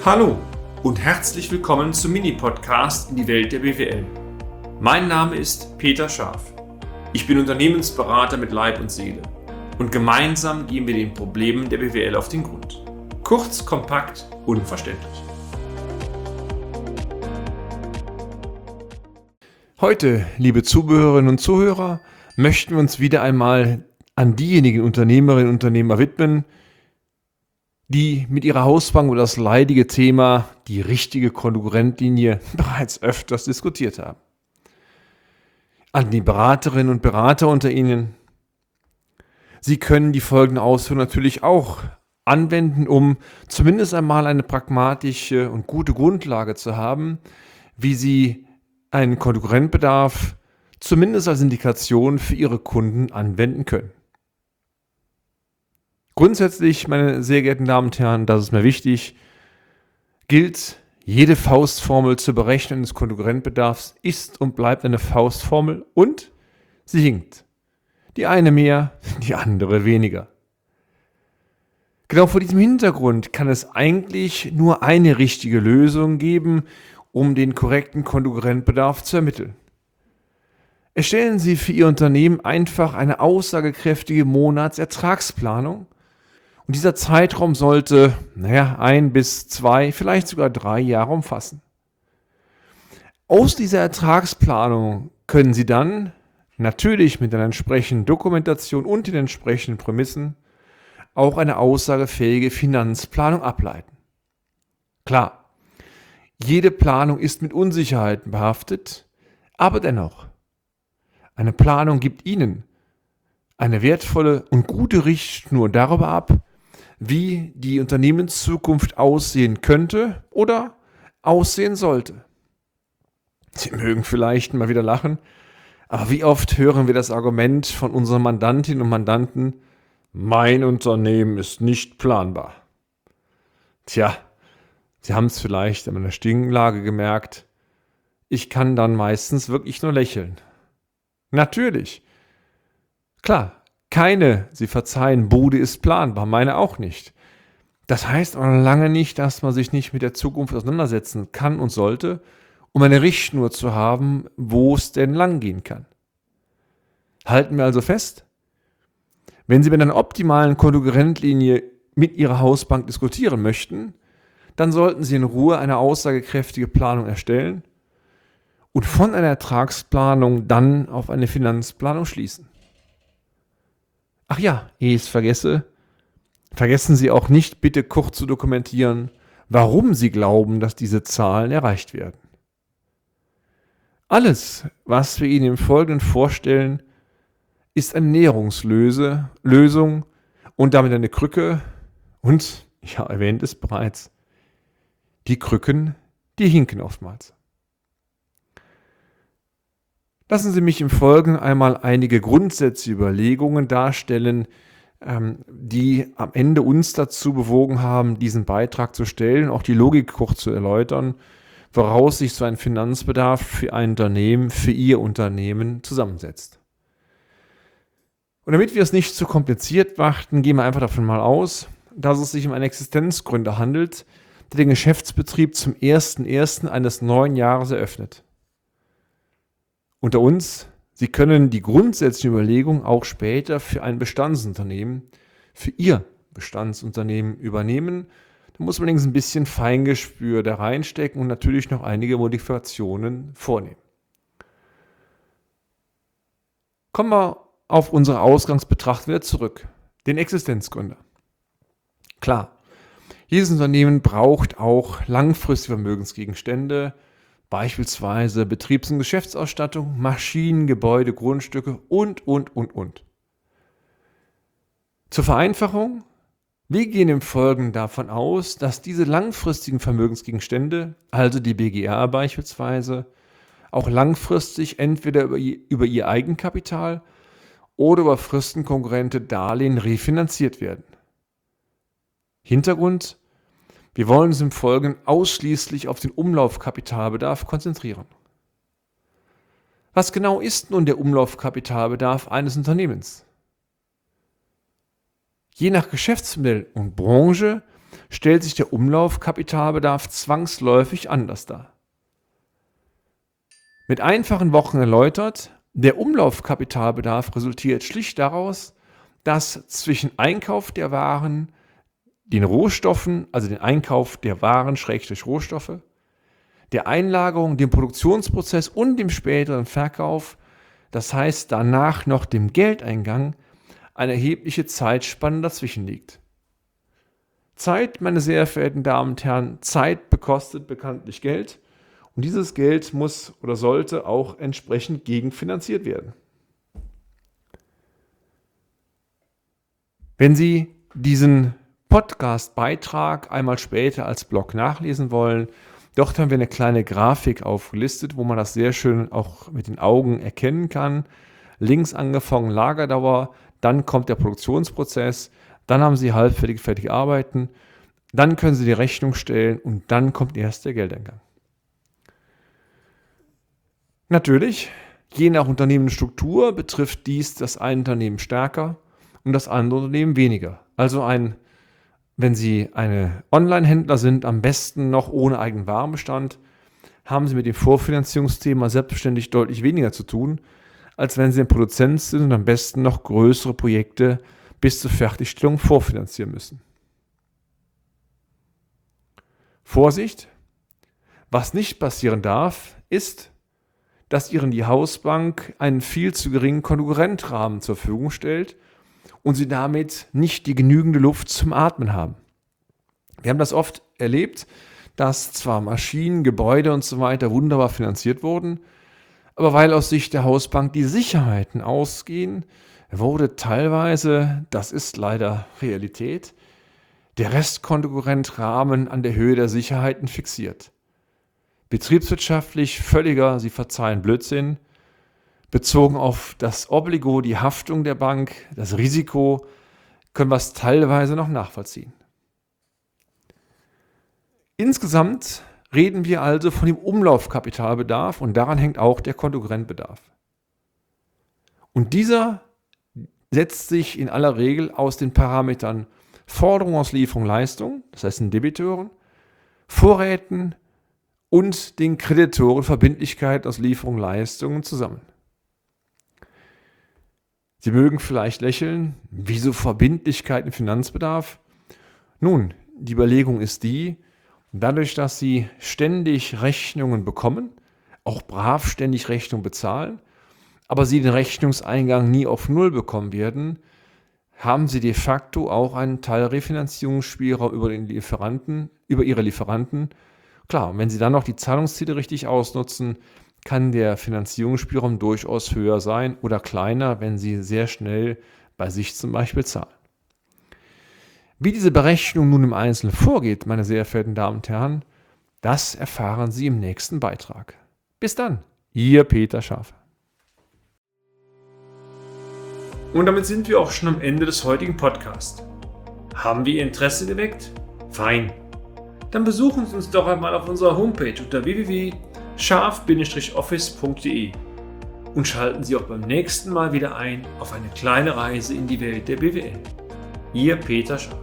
Hallo und herzlich willkommen zum Mini-Podcast in die Welt der BWL. Mein Name ist Peter Scharf. Ich bin Unternehmensberater mit Leib und Seele und gemeinsam gehen wir den Problemen der BWL auf den Grund. Kurz, kompakt, unverständlich. Heute, liebe Zuhörerinnen und Zuhörer, möchten wir uns wieder einmal an diejenigen Unternehmerinnen und Unternehmer widmen, die mit ihrer Hausbank über das leidige Thema, die richtige Konkurrentlinie, bereits öfters diskutiert haben. An die Beraterinnen und Berater unter Ihnen. Sie können die folgende Ausführungen natürlich auch anwenden, um zumindest einmal eine pragmatische und gute Grundlage zu haben, wie Sie einen Konkurrentbedarf zumindest als Indikation für Ihre Kunden anwenden können. Grundsätzlich, meine sehr geehrten Damen und Herren, das ist mir wichtig, gilt, jede Faustformel zur Berechnung des Konkurrentbedarfs ist und bleibt eine Faustformel und sie hinkt. Die eine mehr, die andere weniger. Genau vor diesem Hintergrund kann es eigentlich nur eine richtige Lösung geben, um den korrekten Konkurrentbedarf zu ermitteln. Erstellen Sie für Ihr Unternehmen einfach eine aussagekräftige Monatsertragsplanung. Und dieser Zeitraum sollte 1 bis 2, vielleicht sogar 3 Jahre umfassen. Aus dieser Ertragsplanung können Sie dann natürlich mit einer entsprechenden Dokumentation und den entsprechenden Prämissen auch eine aussagefähige Finanzplanung ableiten. Klar, jede Planung ist mit Unsicherheiten behaftet, aber dennoch, eine Planung gibt Ihnen eine wertvolle und gute Richtschnur darüber ab, wie die Unternehmenszukunft aussehen könnte oder aussehen sollte. Sie mögen vielleicht mal wieder lachen, aber wie oft hören wir das Argument von unseren Mandantinnen und Mandanten, mein Unternehmen ist nicht planbar. Tja, Sie haben es vielleicht an meiner Stimmlage gemerkt, ich kann dann meistens wirklich nur lächeln. Natürlich, klar. Keine, Sie verzeihen, Bude ist planbar, meine auch nicht. Das heißt aber lange nicht, dass man sich nicht mit der Zukunft auseinandersetzen kann und sollte, um eine Richtschnur zu haben, wo es denn langgehen kann. Halten wir also fest, wenn Sie mit einer optimalen Konkurrentlinie mit Ihrer Hausbank diskutieren möchten, dann sollten Sie in Ruhe eine aussagekräftige Planung erstellen und von einer Ertragsplanung dann auf eine Finanzplanung schließen. Ach ja, ehe ich es vergesse, vergessen Sie auch nicht, bitte kurz zu dokumentieren, warum Sie glauben, dass diese Zahlen erreicht werden. Alles, was wir Ihnen im Folgenden vorstellen, ist eine Näherungslösung und damit eine Krücke und, ich habe erwähnt es bereits, die Krücken, die hinken oftmals. Lassen Sie mich im Folgenden einmal einige grundsätzliche Überlegungen darstellen, die am Ende uns dazu bewogen haben, diesen Beitrag zu stellen, auch die Logik kurz zu erläutern, woraus sich so ein Finanzbedarf für ein Unternehmen, für Ihr Unternehmen zusammensetzt. Und damit wir es nicht zu kompliziert machten, gehen wir einfach davon mal aus, dass es sich um einen Existenzgründer handelt, der den Geschäftsbetrieb zum 1.1. eines neuen Jahres eröffnet. Unter uns, Sie können die grundsätzlichen Überlegungen auch später für ein Bestandsunternehmen, für Ihr Bestandsunternehmen übernehmen. Da muss man allerdings ein bisschen Feingespür da reinstecken und natürlich noch einige Modifikationen vornehmen. Kommen wir auf unsere Ausgangsbetrachtung wieder zurück, den Existenzgründer. Klar, jedes Unternehmen braucht auch langfristige Vermögensgegenstände, beispielsweise Betriebs- und Geschäftsausstattung, Maschinen, Gebäude, Grundstücke und. Zur Vereinfachung, wir gehen im Folgenden davon aus, dass diese langfristigen Vermögensgegenstände, also die BGA beispielsweise, auch langfristig entweder über ihr Eigenkapital oder über fristenkonkurrente Darlehen refinanziert werden. Hintergrund: Wir wollen uns im Folgenden ausschließlich auf den Umlaufkapitalbedarf konzentrieren. Was genau ist nun der Umlaufkapitalbedarf eines Unternehmens? Je nach Geschäftsmodell und Branche stellt sich der Umlaufkapitalbedarf zwangsläufig anders dar. Mit einfachen Worten erläutert, der Umlaufkapitalbedarf resultiert schlicht daraus, dass zwischen Einkauf der Waren, den Rohstoffen, also den Einkauf der Waren / Rohstoffe, der Einlagerung, dem Produktionsprozess und dem späteren Verkauf, das heißt danach noch dem Geldeingang, eine erhebliche Zeitspanne dazwischen liegt. Zeit, meine sehr verehrten Damen und Herren, Zeit bekostet bekanntlich Geld und dieses Geld muss oder sollte auch entsprechend gegenfinanziert werden. Wenn Sie diesen Podcast-Beitrag einmal später als Blog nachlesen wollen, dort haben wir eine kleine Grafik aufgelistet, wo man das sehr schön auch mit den Augen erkennen kann. Links angefangen Lagerdauer, dann kommt der Produktionsprozess, dann haben Sie fertige Arbeiten, dann können Sie die Rechnung stellen und dann kommt erst der Geldeingang. Natürlich, je nach Unternehmensstruktur betrifft dies das eine Unternehmen stärker und das andere Unternehmen weniger. Also wenn Sie eine Online-Händler sind, am besten noch ohne eigenen Warenbestand, haben Sie mit dem Vorfinanzierungsthema selbstverständlich deutlich weniger zu tun, als wenn Sie ein Produzent sind und am besten noch größere Projekte bis zur Fertigstellung vorfinanzieren müssen. Vorsicht! Was nicht passieren darf, ist, dass Ihnen die Hausbank einen viel zu geringen Konkurrentrahmen zur Verfügung stellt und Sie damit nicht die genügende Luft zum Atmen haben. Wir haben das oft erlebt, dass zwar Maschinen, Gebäude und so weiter wunderbar finanziert wurden, aber weil aus Sicht der Hausbank die Sicherheiten ausgehen, wurde teilweise, das ist leider Realität, der Restkonkurrentrahmen an der Höhe der Sicherheiten fixiert. Betriebswirtschaftlich völliger, Sie verzeihen, Blödsinn, bezogen auf das Obligo, die Haftung der Bank, das Risiko, können wir es teilweise noch nachvollziehen. Insgesamt reden wir also von dem Umlaufkapitalbedarf und daran hängt auch der Kontokorrentbedarf. Und dieser setzt sich in aller Regel aus den Parametern Forderung aus Lieferung, Leistung, das heißt den Debitoren, Vorräten und den Kreditoren Verbindlichkeit aus Lieferung, Leistungen zusammen. Sie mögen vielleicht lächeln, wieso Verbindlichkeit im Finanzbedarf? Nun, die Überlegung ist die, dadurch, dass Sie ständig Rechnungen bekommen, auch brav ständig Rechnungen bezahlen, aber Sie den Rechnungseingang nie auf Null bekommen werden, haben Sie de facto auch einen Teil Refinanzierungsspielraum über Ihre Lieferanten. Klar, und wenn Sie dann noch die Zahlungsziele richtig ausnutzen, kann der Finanzierungsspielraum durchaus höher sein oder kleiner, wenn Sie sehr schnell bei sich zum Beispiel zahlen. Wie diese Berechnung nun im Einzelnen vorgeht, meine sehr verehrten Damen und Herren, das erfahren Sie im nächsten Beitrag. Bis dann, Ihr Peter Schafer. Und damit sind wir auch schon am Ende des heutigen Podcasts. Haben wir Ihr Interesse geweckt? Fein. Dann besuchen Sie uns doch einmal auf unserer Homepage unter www.scharf-office.de und schalten Sie auch beim nächsten Mal wieder ein auf eine kleine Reise in die Welt der BWL. Ihr Peter Scharf.